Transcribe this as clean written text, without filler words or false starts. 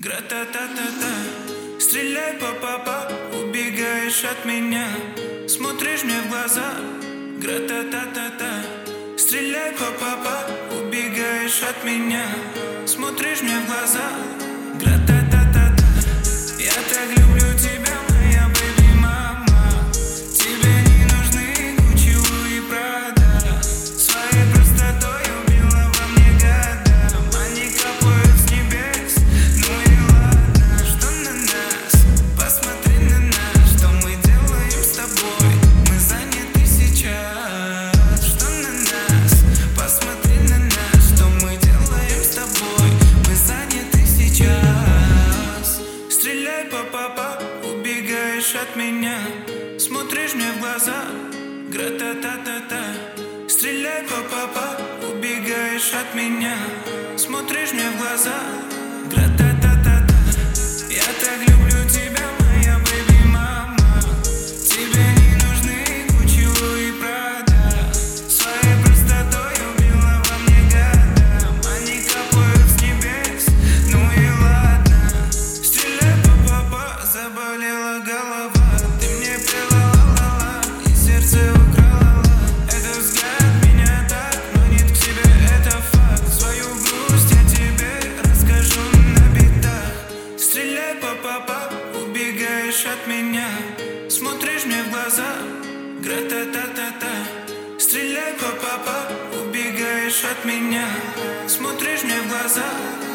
Гра-та-та-та-та. Стреляй по-па-па, убегаешь от меня, смотришь мне в глаза. Гра-та-та-та-та. Стреляй по-па-па, убегаешь от меня, смотришь мне в глаза. Гра-та-та-та-та. Я так люблю тебя, моя бэби-мама. Тебе не нужны Гуччи, Луи, Прада. Своей простотой убила во мне года. Они капают с небес, ну и ладно. Что на нас? Посмотри на нас, что мы делаем с тобой. Мы заняты сейчас. Что на нас? Посмотри на нас, что мы делаем с тобой. Мы заняты сейчас. Стреляй по-па-па, убегаешь от меня, смотришь мне в глаза. Гра-та-та-та-та. Стреляй по-па-па, убегаешь от меня, смотришь мне в глаза. Гра-та-та-та-та. Я так люблю тебя, моя бэби-мама. Тебе не нужны Гуччи, Луи, Прада. Своей простотой убила во мне года. Они капают с небес, ну и ладно. Стреляй по-па-па, заболела голова. Ты мне пела ла-ла-ла и сердце украла. Это взгляд меня так манит к себе, это факт. Свою грусть я тебе расскажу на битах. Стреляй по-па-па, убегаешь от меня, смотришь мне в глаза. Гра-та-та-та-та. Стреляй по-па-па, убегаешь от меня, смотришь мне в глаза.